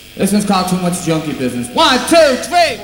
This one's called Too Much Junkie Business. 1, 2, 3.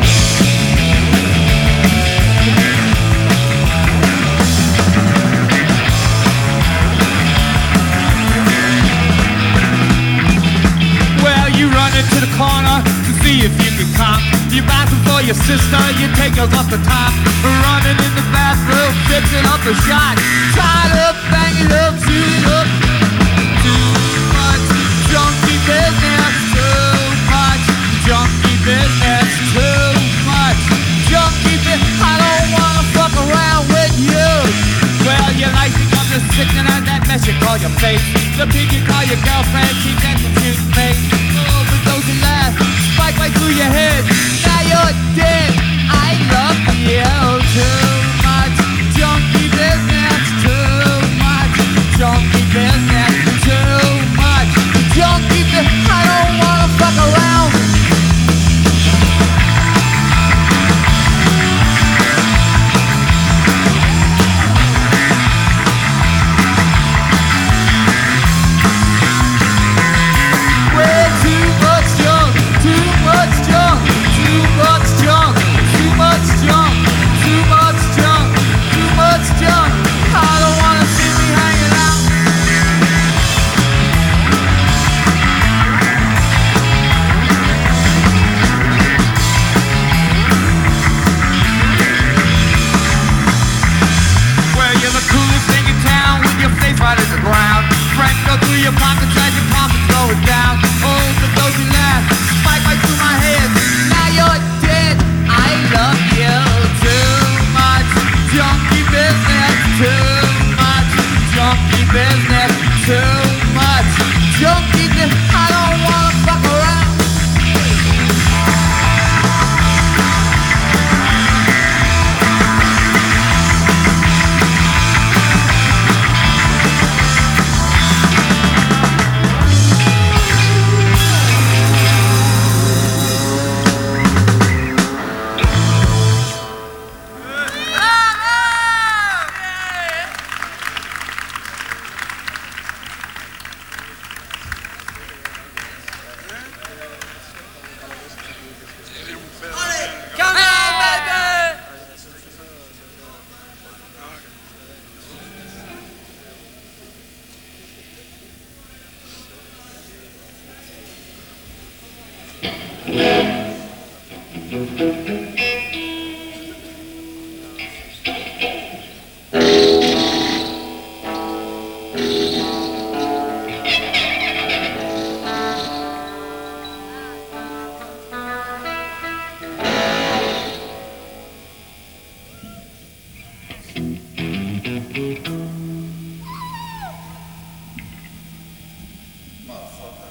Well, you run into the corner to see if you can cop. You buy some for your sister, you take her off the top. Running in the bathroom, fixing up a shot. Tie it up, bang it up, shoot it up. Too much junkie business, too much junkie business, too much junkie business. I don't wanna fuck around with you. Well, your life becomes a sickening out that mess you call your face. The pig you call your girlfriend, keep that confused face. Overdose and laugh, spike right through your head. Now you're dead. I love you. Too much junkie business, too much junkie business, too much junkie business. I don't wanna fuck around. Right in the ground. Frank go through your pockets as your pockets going down. Overdose and laugh, spike right through my head. Now you're dead. I love you. Too much junkie business. Too much junkie business. Too much junkie business. I don't wanna fuck around. Motherfucker.